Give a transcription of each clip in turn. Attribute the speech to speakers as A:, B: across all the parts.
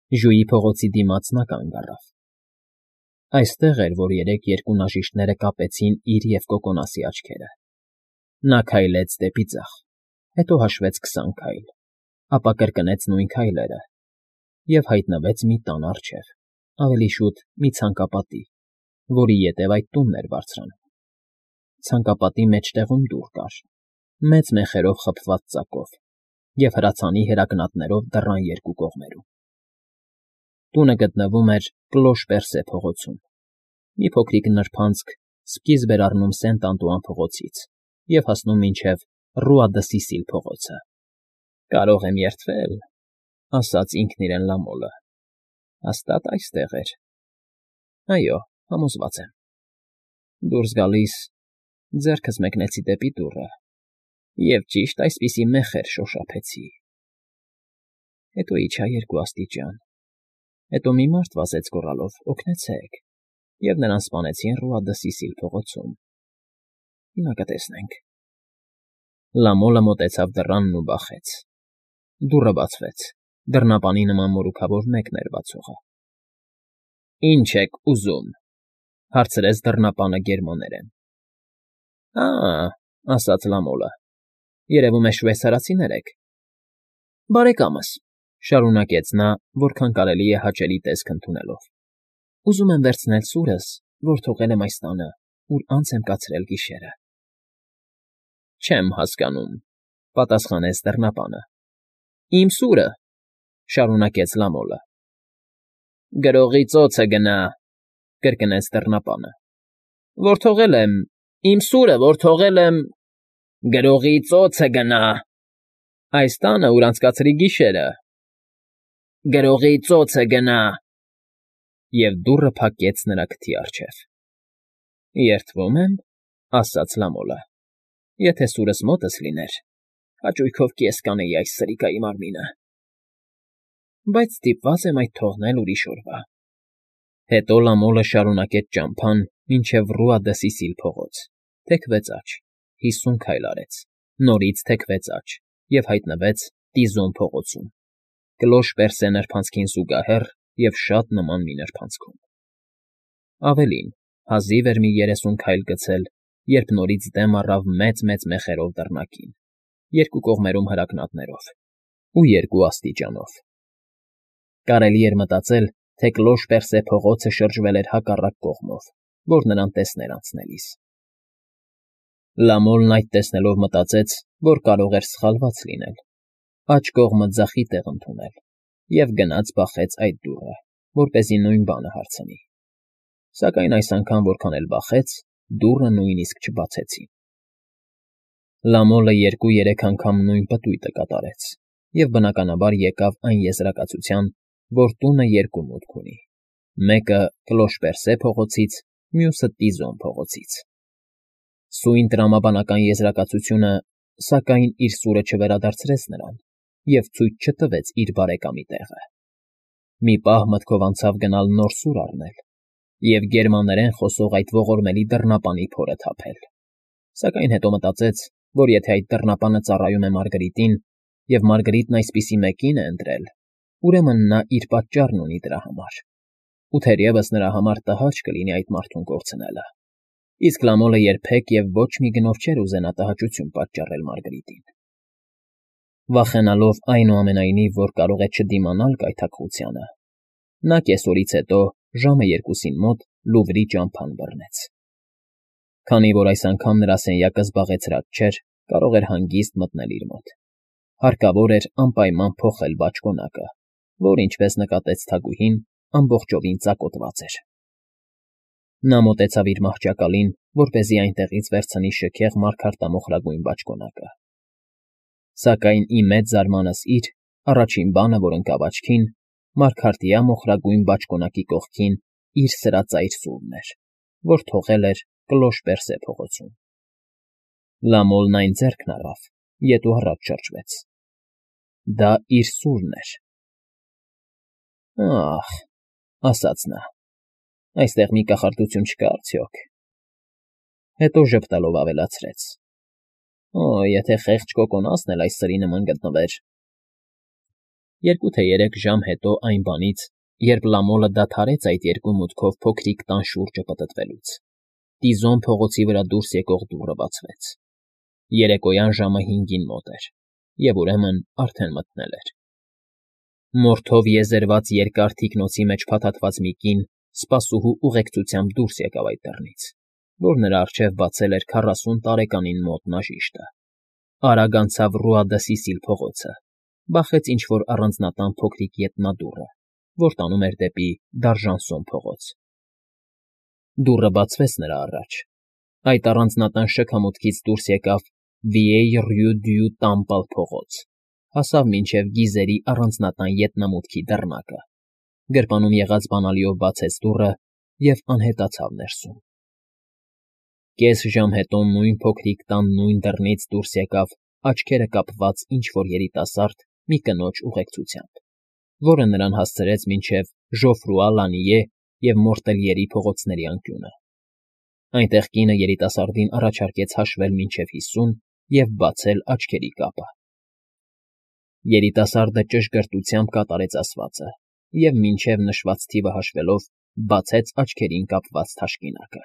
A: Ժուի փողոցի դիմաց նա կանգ առավ։ Այստեղ էր, որ երեկ երկու նաժիշտները կապեցին իր և Կոկոնասի աչքերը։ Նա քայլեց դեպի ձախ, հետո հաշվեց 20 քայլ, ապա կրկնեց նույն քայլերը և հայտնվեց մի տան առջև, ավելի շուտ մի ցանկապատի, որի ետև այդ տունն էր բարձրանում։ Ցանկապատի մեջտեղում դուռ կար, մեծ մեխերով խփված ծակով և հրացանի հրակնատներով դռան երկու կողմերում։ Տունը գտնվում էր Կլոշ֊Պերսե փողոցում, մի փոքրիկ նրբանցք սկիզբ էր առնում Սենտ Անտուան փողոցից և հասնում մինչև Ռուա֊դը֊Սիսիլ փողոցը։ «Կարող եմ երդվել,֊ ասաց ինքն իրեն Լամոլը,֊ հաստատ այստեղ էր։ Այո, համոզված եմ։ Դուրս գալիս ձեռքս մեկնեցի դեպի դուռը և ճիշտ այսպիսի մեխեր շոշափեցի։ Հետո իջա 2 աստիճան, հետո մի մարդ վազեց գոռալով. «Օգնեցե՛ք», և նրան սպանեցին Ռուա-դը֊Սիսիլ փողոցում։ Հիմա կտեսնենք»։ Լամոլը մոտեցավ դռանն ու բախեց։ Դուռը բացվեց, դռնապանի նման մորուքավոր մեկն էր բացողը։ «Ի՞նչ եք ուզում,֊ հարցրեց դռնապանը գերմաներեն։ «Ա՛,֊ ասաց Լամոլը,֊ երևում է շվեյցարացիներ եք»։ «Բարեկամս,֊ շարունակեց նա, որքան կարելի է հաճելի տեսք ընդունելով,֊ ուզում եմ վերցնել սուրս, որ թողել եմ այս տանը, ուր անց եմ կացրել գիշերը»։ «Չեմ հասկանում,֊ պատասխանեց դռնապանը։ «Իմ սուրը,֊ շարունակեց Լամոլը։ «Գրողի ծոցը գնա,֊ կրկնեց դռնապանը։ «Որ թողել եմ, իմ սուրը, որ թողել եմ, գրողի ծոցը գնա։ Այս տանը, ուր անցկացրի գիշերը, գրողի ծոցը գնա»։ Եվ դուռը փակեց նրա քթի առջև։ «Երդվում եմ,֊ ասաց Լամոլը,֊ եթե սուրս մոտս լիներ, հաճույքով կես կանեի այս սրիկայի մարմինը, բայց ստիպված եմ այդ թողնել ուրիշ օրվա»։ Հետո Լամոլը շարունակեց ճամփան մինչև Ռուա-դը֊Սիսիլ փողոց, թեքվեց աջ, 50 քայլ արեց, նորից թեքվեց աջ և հայտնվեց Տիզոն փողոցում, Կլոշ֊Պերսե նրբանցքին զուգահեռ և շատ նման մի նրբանցքում։ Ավելին, հազիվ էր մի 30 քայլ գցել, երբ նորից դեմ առավ մեծ֊մեծ մեխերով դռնակին, երկու կողմերում հրակնատներով ու 2 աստիճանով։ Կարելի էր մտածել, թե Կլոշ֊Պերսե փողոցը շրջվել էր հակառակ կողմով, որ նրան տեսներ անցնելիս։ Լամոլն այդ տեսնելով մտածեց, որ կարող էր սխալված լինել, աջ կողմը ձախի տեղ ընդունել և գնաց բախեց այդ դուռը, որպեսզի նույն բանը հարցնի։ Սակայն այս անգամ որքան էլ բախեց, դուռը նույնիսկ չբացեցին։ Լամոլը 2-3 անգամ նույն պտույտը կատարեց և բնականաբար եկավ այն եզրակացության, որ տունը 2 մուտք ունի, մեկը Կլոշ֊Պերսե փողոցից, մյուսը Տիզոն փողոցից։ Սույն տրամաբանական եզրակացությունը, սակայն, իր սուրը չվերադարձրեց նրան և ցույց չտվեց իր բարեկամի տեղը։ Մի պահ մտքով անցավ գնալ նոր սուր առնել և գերմաներեն խոսող այդ ողորմելի դռնապանի փորը թափել, սակայն հետո մտածեց, որ եթե այդ դռնապանը ծառայում է Մարգարիտին, և Մարգարիտն այսպիսի մեկին է ընտրել, ուրեմն նա իր պատճառն ունի դրա համար, ու թերևս նրա համար տհաճ կլինի այդ մարդուն կորցնելը, իսկ Լամոլը երբեք և ոչ մի գնով չէր ուզենա տհաճություն պատճառել Մարգարիտին։ Վախենալով, այնուամենայնիվ, որ կարող է չդիմանալ կայթակղությանը, նա կեսօրից հետո, ժամը 2-ին մոտ Լուվրի ճամփան բռնեց։ Քանի որ այս անգամ նրա սենյակը զբաղեցրած չէր, կարող էր հանգիստ մտնել իր մոտ։ Հարկավոր էր անպայման փոխել բաճկոնակը, որ, ինչպես նկատեց թագուհին, ամբողջովին ծակոտված էր։ Նա մոտեցավ իր մահճակալին, որպեսզի այնտեղից վերցնի շքեղ մարգարտամոխրագույն բաճկոնակը։ Սակայն, ի մեծ զարմանքս իր, առաջին բանը, որ ընկավ աչքին, մարգարտյա մոխրագույն բաճկոնակի կողքին իր սրածայր սուրն էր, որ թողել էր Կլոշ֊Պերսե փողոցում։ Լամոլն այն ձեռքն առավ, ետ ու առաջ շրջվեց։ Դա իր սուրն էր։ «Ա՛հ,֊ ասաց նա,֊ այստեղ մի կախարդություն չկա՞ արդյոք»։ Հետո ժպտալով ավելացրեց. «Օ՜, եթե խեղճ Կոկոնասն էլ այս սրի նման գտնվեր»։ 2 թե 3 ժամ հետո այն բանից, երբ Լամոլը դադարեց այդ երկու մուտքով փոքրիկ տան շուրջը պտտվելուց, Տիզոն փողոցի վրա դուրս եկող դուռը բացվեց։ Երեկոյան ժամը 5-ին մոտ էր, և ուրեմն արդեն մթնել էր։ Մորթով եզերված երկար թիկնոցի մեջ փաթաթված մի կին սպասուհու ուղեկցությամբ դուրս եկավ այդ դռնից, որ նրա առջև բացել էր 40 տարեկանին մոտ նաժիշտը։ Արագ անցավ Ռուա դը Սիսիլ փողոցը, բախեց ինչ-որ առանձնատան փոքրիկ ետնադուռը, որ տանում էր դեպի Դարժանսոն փողոց։ Դուռը բացվեց նրա առաջ։ Այդ առանձնատան շքամուտքից դուրս եկավ Vieille Rue du Temple փողոց, հասավ մինչև գիզերի առանձնատան ետնամուտքի դռնակը, գրպանում եղած բանալիով բացեց դուռը և անհետացավ ներսում։ Կես ժամ հետո նույն փոքրիկ տան նույն դռնից դուրս եկավ աչքերը կապված ինչ-որ երիտասարդ մի կնոջ ուղեկցությամբ, որը նրան հասցրեց մինչև Ժոֆրուա Լանիե և Մորտելյերի փողոցների անկյունը։ Այնտեղ կինը երիտասարդին առաջարկեց հաշվել մինչև 50 և բացել աչքերի կապը։ Երիտասարդը ճշգրտությամբ կատարեց ասվածը և մինչև նշված թիվը հաշվելով բացեց աչքերին կապված թաշկինակը։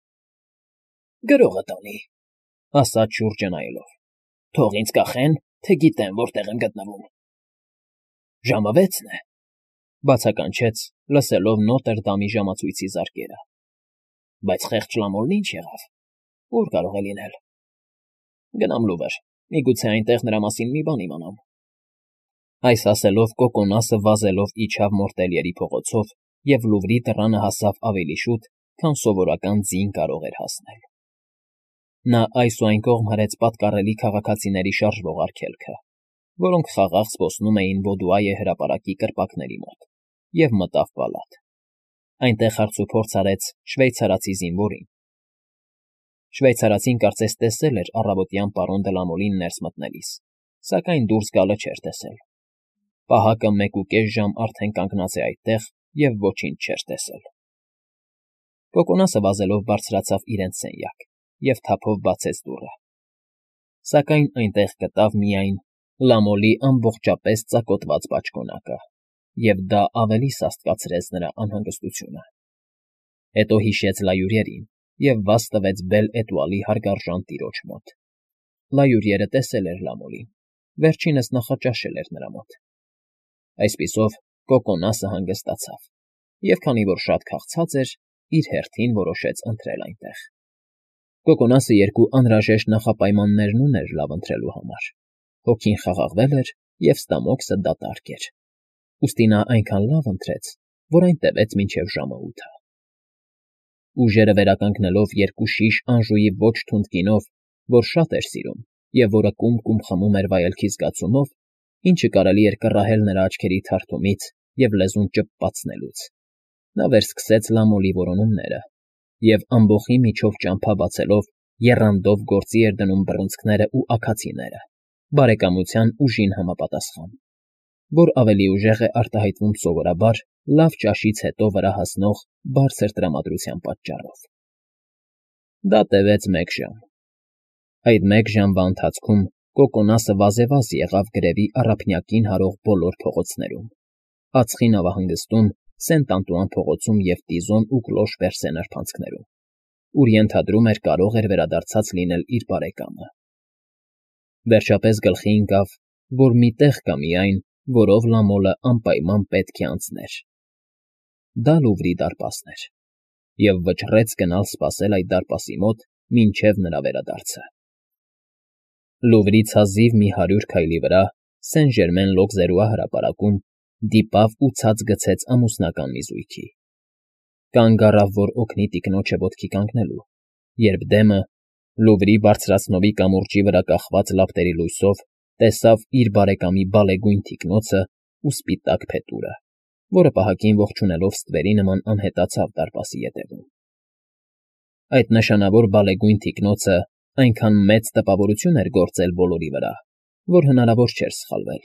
A: «Գրողը տանի», ասաց շուրջը նայելով։ «Թող ինձ կախեն, թե գիտեմ որտեղ եմ գտնվում»։ «Ժամը 6-ն է», բացականչեց, լսելով Նոտրդամի ժամացույցի զարկերը։ «Բայց խեղճ Լամոլն ինչ եղավ, ուր կարող է լինել»։ «Գնամ Լուվր, միգուցե այնտեղ նրա մասին մի բան իմանամ»։ Այս ասելով Կոկոնասը վազելով իջավ Մորտելյերի փողոցով և Լուվրի դռանը հասավ ավելի շուտ, քան սովորական ձին կարող էր հասնել։ Նա այս ու այն կողմ հրեց պատկառելի քաղաքացիների շարժվող արգելքը, որոնք խաղաղ զբոսնում էին Բոդուայե հրապարակի կրպակների մոտ, և մտավ պալատ։ Այնտեղ հարցուփորձ արեց շվեյցարացի զինվորին։ Շվեյցարացին կարծես տեսել էր առավոտյան պարոն Դլամոլին ներս մտնելիս, սակայն դուրս գալը չէր տեսել։ Պահակը 1.5 ժամ արդեն կանգնած է այդտեղ և ոչինչ չէր տեսել։ Կոկոնասը վազելով բարձրացավ իրենց սենյակ և թափով բացեց դուռը։ Սակայն այնտեղ գտավ միայն Լամոլի ամբողջապես ծակոտված բաճկոնակը, և դա ավելի սաստկացրեց նրա անհանգստությունը։ Հետո հիշեց Լայուրիերին և վազ տվեց Բել֊Էտուալի հարգարժան տիրոջ մոտ։ Լայուրիերը տեսել էր Լամոլին, վերջինս նախաճաշել էր նրա մոտ։ Այսպիսով Կոկոնասը հանգստացավ, և քանի որ շատ քաղցած էր, իր հերթին որոշեց ընթրել այնտեղ։ Կոկոնասը 2 անհրաժեշտ նախապայմաններն ուներ լավ ընթրելու համար. հոգին խաղաղվել էր, և ստամոքսը դատարկ էր։ Ուստի նա այնքան լավ ընթրեց, որ այն տևեց մինչև ժամը 8-ը։ Ուժերը վերականգնելով 2 շիշ Անժուի ոչ թունդ գինով, որ շատ էր սիրում և որը կում խմում էր վայելքի զգացումով, ինչը կարելի էր կռահել նրա աչքերի թարթումից և լեզուն ճպպացնելուց, նա վերսկսեց Լամոլի որոնումները և ամբոխի միջով ճամփա բացելով եռանդով գործի էր դնում բռունցքները ու աքացիները, բարեկամության ուժին համապատասխան, որ ավելի ուժեղ է արտահայտվում սովորաբար լավ ճաշից հետո վրա հասնող բարձր տրամադրության պատճառով։ Դա տևեց 1 ժամ։ Այդ 1 ժամվա ընթացքում Կոկոնասը վազեվազ եղավ գրևի առափնյակին հարող բոլոր փողոցներում, Ածխի նավահանգստում, Սենտ-Անտուան փողոցում և Տիզոն ու Կլոշ Պերսե նրբանցքներում, ուր ենթադրում էր կարող էր վերադարձած լինել իր բարեկամը։ Վերջապես գլխի ընկավ, որ մի տեղ կա միայն, որով Լամոլը անպայման պետք է անցներ։ Դա Լուվրի դարպասն էր, և վճռեց գնալ սպասել այդ դարպասի մոտ մինչև նրա վերադարձը։ Լուվրից հազիվ մի 100 քայլի վրա Սեն-Ժերմեն-Լոկզերուա հրապարակում դիպավ ու ցած գցեց ամուսնական մի զույգի։ Կանգ առավ, որ օգնի տիկնոջը ոտքի կանգնելու, երբ դեմը, Լուվրի բարձրացնովի կամուրջի վրա կախված լապտերի լույսով, տեսավ իր բարեկամի բալեգույն թիկնոցը ու սպիտակ փետուրը, որը պահակին ողջունելով ստվերի նման անհետացավ դարպասի ետևում։ Այդ նշանավոր բալեգույն թիկնոցը այնքան մեծ տպավորություն էր գործել բոլորի վրա, որ հնարավոր չէր սխալվել։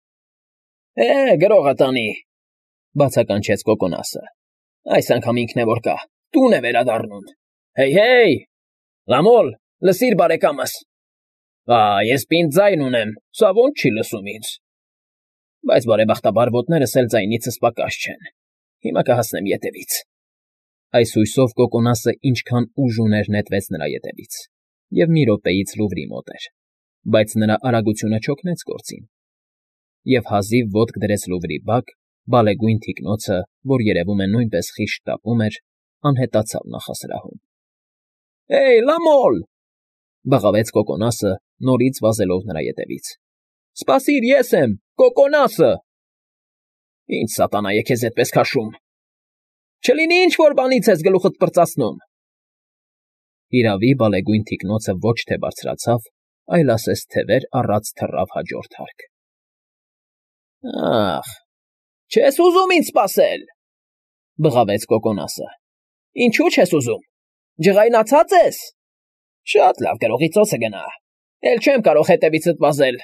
A: Գրողը տանի, բացականչեց Կոկոնասը։ Այս անգամ ինքն է որ կա, տուն է վերադառնում։ Հեյ, Լամոլ, լսիր բարեկամս։ Ես պինդ ձայն ունեմ, սա ոնց չի լսում ինձ։ Բայց բարեբախտաբար ոտներս էլ ձայնիցս պակաս չեն։ Հիմա կհասնեմ ետևից։ Այս հույսով Կոկոնասը ինչքան ուժ ուներ նետվեց նրա ետևից, և մի րոպեից Լուվրի մոտ էր, բայց նրա արագությունը չօգնեց գործին, և հազիվ ոտք դրեց Լուվրի բակ, բալեգույն թիկնոցը, որ երևում է նույնպես խիշտ տապում էր, անհետացավ նախասրահում։ «Հեյ, Լամոլ,֊ բղավեց Կոկոնասը, նորից վազելով նրա ետևից։ Սպասիր, ես եմ, Կոկոնասը… Ինչ սատանա է քեզ այդպես քաշում… Չլինի ինչ-որ բանից ես գլուխդ պրծացնում… Հիրավի, բալեգույն թիկնոցը ոչ թե բարձրացավ, այլ ասես թևեր առած թռավ հաջորդ հարկ։ Ախ, չես ուզում ինձ սպասել,֊ բղավեց Կոկոնասը։ Ինչու՞ չես ուզում… Ջղայնացած ես… Շատ լավ, գրողի ծոցը գնա… Էլ չեմ կարող հետևիցդ վազել…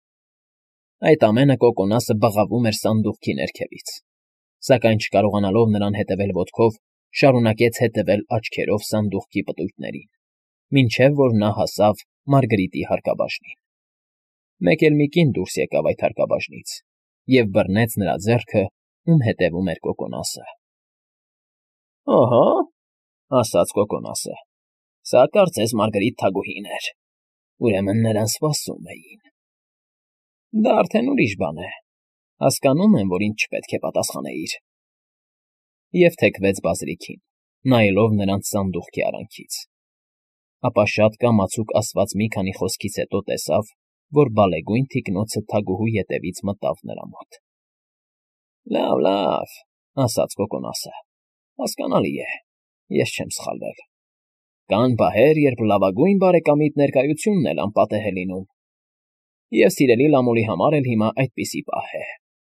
A: Այդ ամենը Կոկոնասը բղավում էր սանդուղքի ներքևից, սակայն չկարողանալով նրան հետևել ոտքով, շարունակեց հետևել աչքերով սանդուղքի պտույտներին, մինչև որ նա հասավ Մարգրիտի հարկաբաժնին։ Մեկ էլ մի կին դուրս եկավ այդ հարկաբաժնից և բռնեց նրա ձեռքը, ում հետևում էր Կոկոնասը։ Ահա,֊ ասաց Կոկոնասը,֊ սա կարծես Մարգրիտ թագուհին էր… Ուրեմն նրան սպասում էին… Դա արդեն ուրիշ բան է… Հասկանում եմ, որ ինձ չպետք է պատասխանեիր… Եվ թեքվեց բազրիքին, նայելով նրանց սանդուղքի արանքից… Ապա շատ կամացուկ ասված մի քանի խոսքից հետո տեսավ, որ բալեգույն թիկնոցը թագուհու ետևից մտավ նրա մոտ։ Լավ, լավ,֊ ասաց Կոկոնասը,֊ հասկանալի է, ես չեմ սխալվել… Կան պահեր, երբ լավագույն բարեկամիդ ներկայությունն էլ անպատեհ է լինում, և սիրելի Լամոլի համար էլ հիմա այդպիսի պահ է…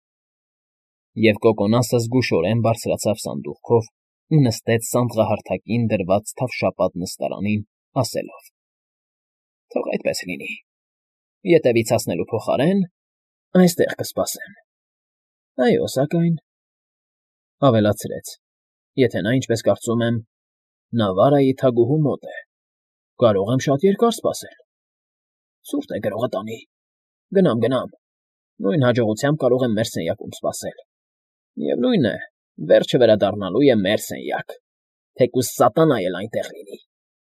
A: Եվ Կոկոնասը զգուշորեն բարձրացավ սանդուղքով ու նստեց սանդղահարթակին դրված թավշապատ նստարանին, ասելով. Թող այդպես լինի… Ետևից հասնելու փոխարեն այստեղ կսպասեմ… Այո, սակայն,֊ ավելացրեց,֊ եթե նա, ինչպես կարծում եմ, Նավարայի թագուհու մոտ է, կարող եմ շատ երկար սպասել… Ցուրտ է գրողը տանի… Գնամ, նույն հաջողությամբ կարող եմ մեր սենյակում սպասել… Միևնույն է, վերջը վերադառնալու է մեր սենյակ, թեկուզ սատանա էլ այնտեղ լինի…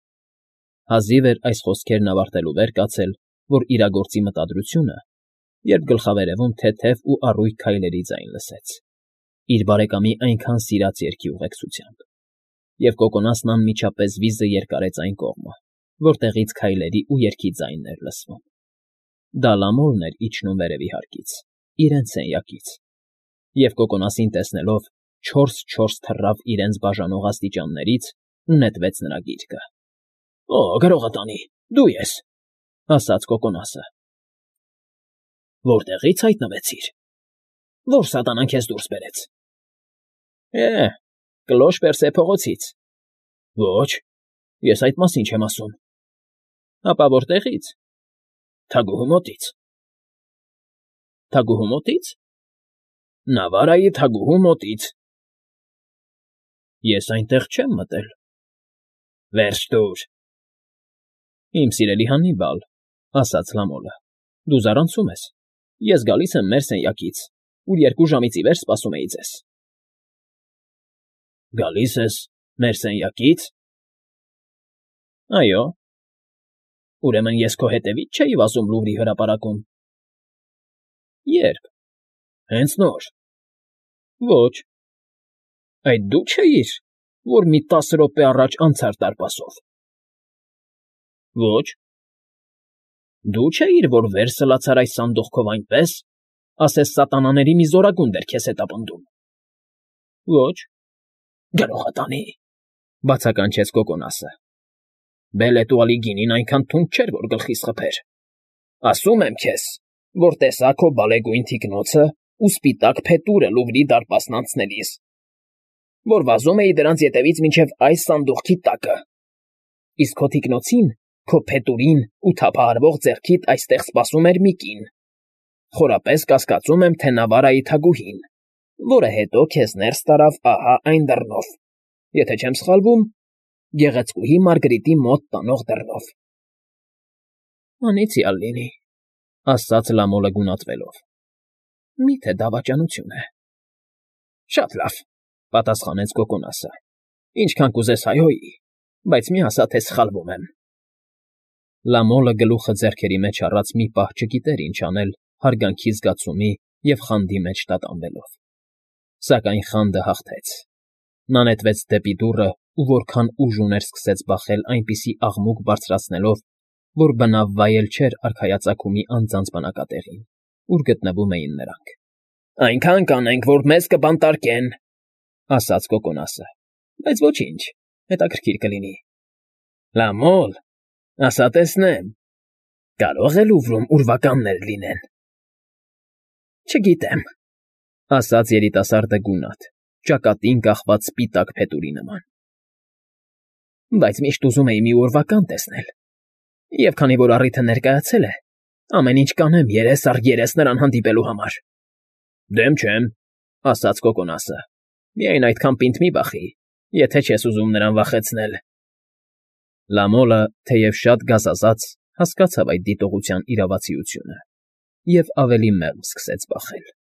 A: Հազիվ էր այս խոսքերն ավարտելու վեր կացել, որ իրագործի մտադրությունը, երբ գլխավերևում թեթև ու առույգ քայլերի ձայն լսեց, իր բարեկամի այնքան սիրած երգի ուղեկցությամբ, և Կոկոնասն անմիջապես վիզը երկարեց այն կողմը, որտեղից քայլերի ու երգի ձայնն էր լսվում… Դա Լամոլն էր իջնում վերևի հարկից, իրենց սենյակից, և Կոկոնասին տեսնելով չորս թռավ իրենց բաժանող աստիճաններից ու նետվեց նրա գիրկը։ Օ, գրողը տանի, դու ես,֊ ասաց Կոկոնասը։ Որտեղի՞ց հայտնվեցիր… Ո՞ր սատանան քեզ դուրս բերեց… Կլոշ Պերսե փողոցից… Ոչ, ես այդ մասին չեմ ասում… Ապա որտեղի՞ց… Թագուհու մոտից… Թագուհու մոտի՞ց… Նավարայի թագուհու մոտից… Ես այնտեղ չեմ մտել… Վերջ տուր… Իմ սիրելի Հաննիբալ,֊ ասաց Լամոլը,֊ դու զարանցում ես… Ես գալիս եմ մեր սենյակից, ուր 2 ժամից ի վեր սպասում էի ձեզ… Գալի՞ս ես մեր սենյակից… Այո… Ուրեմն ես քո հետևից չէի վազում Լուվրի հրապարակում… Ե՞րբ… Հենց նոր… Ոչ… Այդ դու չէի՞ր, որ մի 10 րոպե առաջ անցար դարպասով… Ոչ… Դու չէի՞ր, որ վեր սլացար այս սանդուղքով այնպես, ասես սատանաների մի զորագունդ էր քեզ հետապնդում… Ոչ… Գրողը տանի,֊ բացականչեց Կոկոնասը։ Բելետուալի գինին այնքան թունդ չէր, որ գլխիս խփեր… Ասում եմ քեզ, որ տեսա քո բալեգույն թիկնոցը ու սպիտակ փետուրը Լուվրի դարպասն անցնելիս, որ վազում էի դրանց ետևից մինչև այս սանդուղքի տակը, իսկ քո թիկնոցին, քո փետուրին ու թափահարվող ձեռքիդ այստեղ սպասում էր մի կին… Խորապես կասկածում եմ, թե Նավարայի թագուհին, որը հետո քեզ ներս տարավ ահա այն դռնով, եթե չեմ սխալվում, գեղեցկուհի Մարգրիտի մոտ տանող դռնով… Անիծյալ լինի,֊ ասաց Լամոլը գունատվելով։ Մի՞թե դավաճանություն է։ Շատ լավ, պատասխանեց Կոկոնասը։ Ինչքան կուզես հայհոյի, բայց մի ասա, թե սխալվում եմ։ Լամոլը գլուխը ձեռքերի մեջ առած մի պահ չգիտեր ինչ անել հարգանքի զգացումի և խանդի մեջ տատանվելով։ Սակայն խանդը հաղթեց։ Նա նետվեց դեպի դուռը ու որքան ուժ ուներ սկսեց բախել այնպիսի աղմուկ բարձրացնելով, որ բնավ վայել չէր արքայածագումի անձանց բնակատեղին, ուր գտնվում էին նրանք։ Այնքան կանենք, որ մեզ կբանտարկեն, ասաց Կոկոնասը, բայց ոչինչ, հետաքրքիր կլինի։ Լամոլ, ասա տեսնեմ, կարող է Լուվրում ուրվականներ լինեն։ Չգիտեմ, ասաց երիտասարդը գունատ, ճակատին կախված սպիտակ փետուրի նման։ Բայց միշտ ուզում էի մի ուրվական տեսնել, և քանի որ առիթը ներկայացել է, ամեն ինչ կանեմ երես առ երես նրան հանդիպելու համար։ Դեմ չեմ, ասաց Կոկոնասը, միայն այդքան պինդ մի բախի, եթե չես ուզում նրան վախեցնել։ Լամոլը, թեև շատ գազազած, հասկացավ այդ դիտողության իրավացիությունը և ավելի մեղմ սկսեց բախել։